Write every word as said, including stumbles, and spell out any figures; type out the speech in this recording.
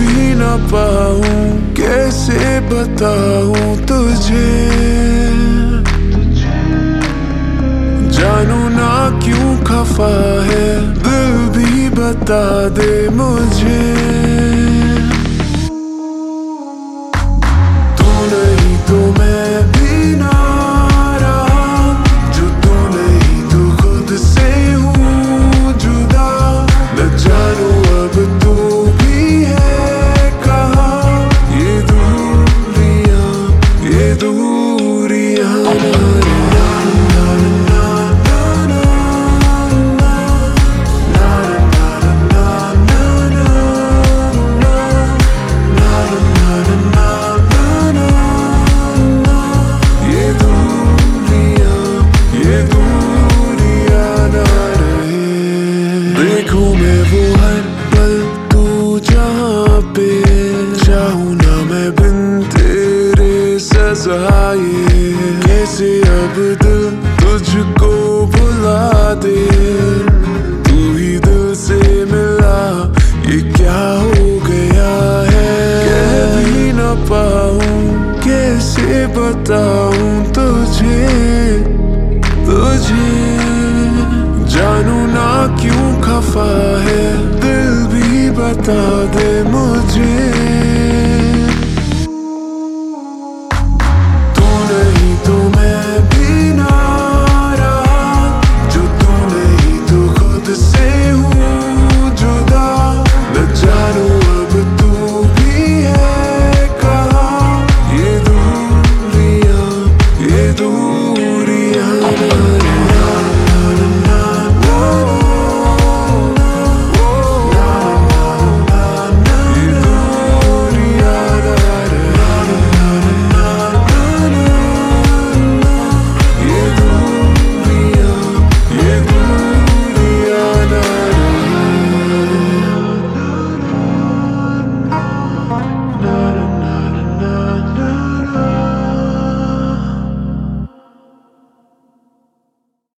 भी ना पाऊं, कैसे बताऊं तुझे। जानू ना क्यों खफा है, दिल भी बता दे मुझे। तू नहीं तो मैं भी ना रहा, जो तू नहीं तो खुद से हूँ जुदा। न जानू अब तू भी है कहाँ, ये दूरियां ये दूरियां देखूं मैं वो हर पल तू जहाँ पे, चाहूं ना मैं बिन तेरे सजाए। कैसे अब दिल तुझको भुला दे, तू ही दिल से मिला, ये क्या हो गया है। कह भी ना पाऊं, कैसे बताऊं तुझे तुझे। जानू ना क्यों खफा है, दिल भी बता दे मुझे।